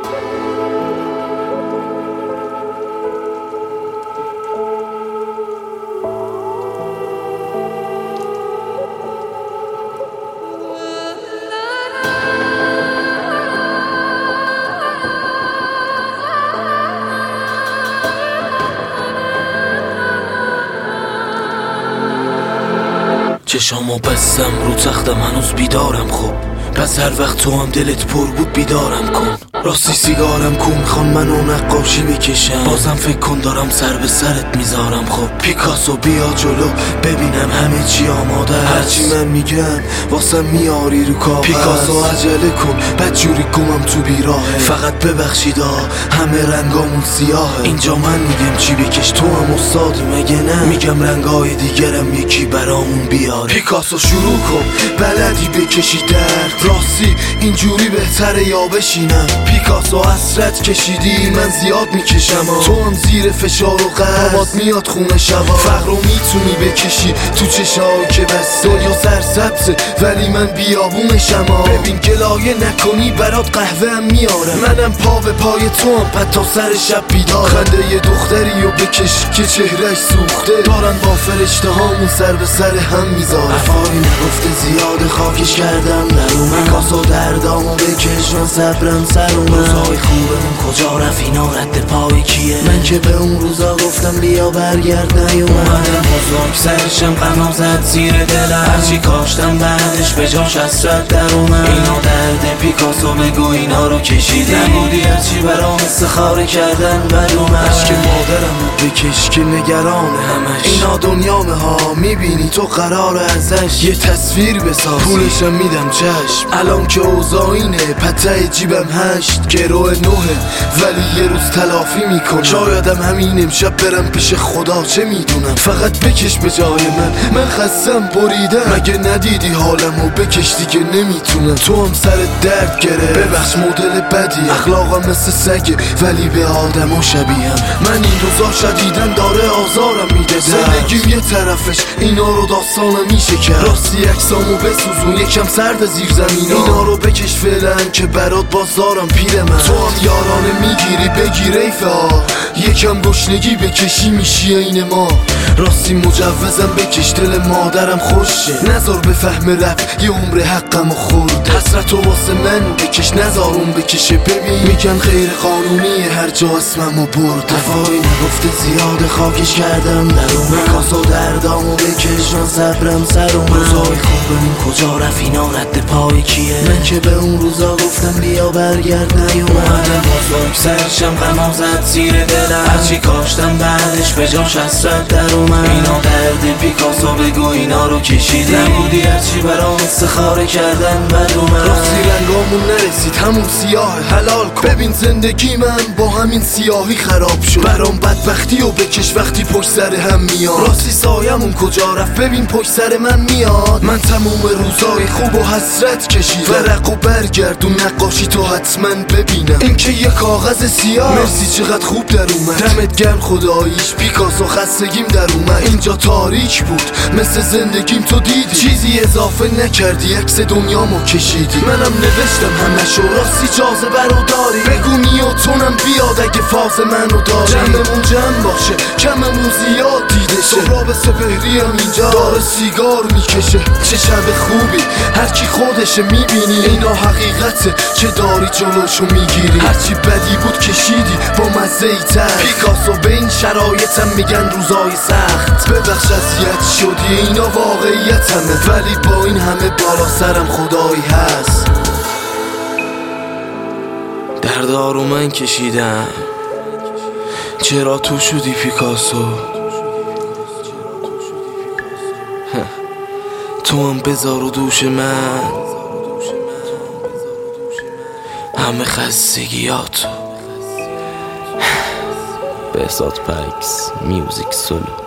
چشامو بستم رو تختم هنوز بیدارم. خب پس هر وقت تو هم دلت پر بود بیدارم کن. راستی سیگارم کو میخوان منو نقاشی بکشم. بازم فکر کن دارم سر به سرت میذارم. خب پیکاسو بیا جلو ببینم همه چی آماده است. هرچی من میگم واسم میاری رو کاغذ. پیکاسو عجله کن بدجوری گمم تو بیراهه. فقط ببخشیدا همه رنگامون سیاهه. اینجا من میگم چی بکش تو هم استادی مگه نه؟ میگم رنگای دیگرم یکی برامون بیاره. پیکاسو شروع کن بلدی بکشی درد. راستی اینجوری بهتره یا بشینم؟ پیکاسو حسرت کشیدی من زیاد میکشم. تو هم زیر فشار و قربات میاد خونه شبا. فقر رو میتونی بکشی تو چشای که بس دنیا سرسبزه ولی من بیابونشم. ببین گلایه نکنی برات قهوه هم میارم. منم پا به پای تو هم پد تا سر شب بیدارم. خنده یه دختری رو بکش که چهرش سوخته. دارن با فرشته هامون سر به سر هم میذارن. افایی نگفته زیاد خاکش کردم در اومد. پیکاسو دردامو بکش من صبرم سر اومد. روزای خوبمون کجا رفت اینا رد پای کیه؟ من که به اون روزا گفتم بیا برگرد نیومدم. بزرگ سرشم غمم زد زیر دلم. هرچی کاشتم بعدش به جاش حسرت در اومد. اینا درد پیکاسو بگو اینا رو کشیدی. نبودی هرچی برام استخاره کردن بد اومد. عشق مادرم رو بکش که نگران همش. اینا دنیامه ها میبینی تو قرار ازش یه تصویر بساز. پولشم میدم چشم الان که اوضاع اینه. پته جیبم 8 گروه 9 ولی یه روز تلافی میکنم. شایدم همین امشب برم پیش خدا چه میدونم. فقط بکش به جای من خستم بریدم. مگه ندیدی حالمو بکش دیگه نمیتونم. تو هم سر درد گره ببخش مدل بدی. اخلاقم مثل سگه ولی به آدمو شبیهم. من این روزا شدیدن داره آزارم میده. زندگیم یه طرفش اینا رو داستانم میشه کرد. راستی اکسامو بسوزون یکم سرد زیر زمینا. اینا رو بکش فعلا که برات بازارم پیر من. تو هم یارانه میگیری بگیر ایفا. یکم گشنگی بکشی میشی این ما. راستی مجوزم بکش دل مادرم خوشه. نذار به فهم رفت یه عمر حقمو خورد. حسرتو واسه من بکش نذار اون بکشه. ببین میگن غیر قانونیه هر جا اسممو برد. دفاعی نگفته زیاد خاکش کردم در اومد. پیکاسو دردامو بکش من صبرم سر اومد. روزای خوبمون کجا رفت اینا رد پای کیه؟ من که به اون روزا گفتم بیا برگرد نیومدم. بزرگ سرشم غمم زد زیر دلم. هرچی کاشتم بعدش به جاش حسرت در اومد. اینا درد پیکاسو بگو اینا رو کشیدی. نبودی هرچی برام استخاره کردن بد اومد. راستی رنگامون نرسید همون سیاه حلال کن. ببین زندگی من با همین سیاهی خراب شد. برام بدبختی و بکش وقتی پشت سر هم میاد. راستی سایمون کجا رفت ببین پشت سر من میاد. من تموم روزای خوب و حسرت کشیدم. ورق و برگردون نقاشی تو حتما ببینم. این که یه کاغذ سیاه. مرسی چقدر خوب در اومد. دمت گرم خداییش پیکاسو خستگیم در اومد. اینجا تاریک بود مثل زندگیم تو دیدی. چیزی اضافه نکردی عکس دنیامو کشیدی. منم نوشتم همشو راستی جاذبه رو داری. بگو نیوتونم بیاد اگه فاز منو داری. جمعمون جمع باشه کممون زیاد دیده شه. سهراب سپهری هم اینجا داره سیگار میکشه. چه شب خوبی هرچی خودشه میبینی. اینا حقیقته چه داری جلوشو میگیری. هرچی بدی بود کشیدی با مزه ای تر. پیکاسو به این شرایطم میگن روزای سخت. ببخش اذیت شدی اینا واقعیتمه. ولی با این همه بالا سرم خدایی هست. دردارو من کشیدم چرا تو شدی پیکاسو؟ تو هم بذار و دوش من همه خستگیاتو. بهزاد پکس میوزیک سولو.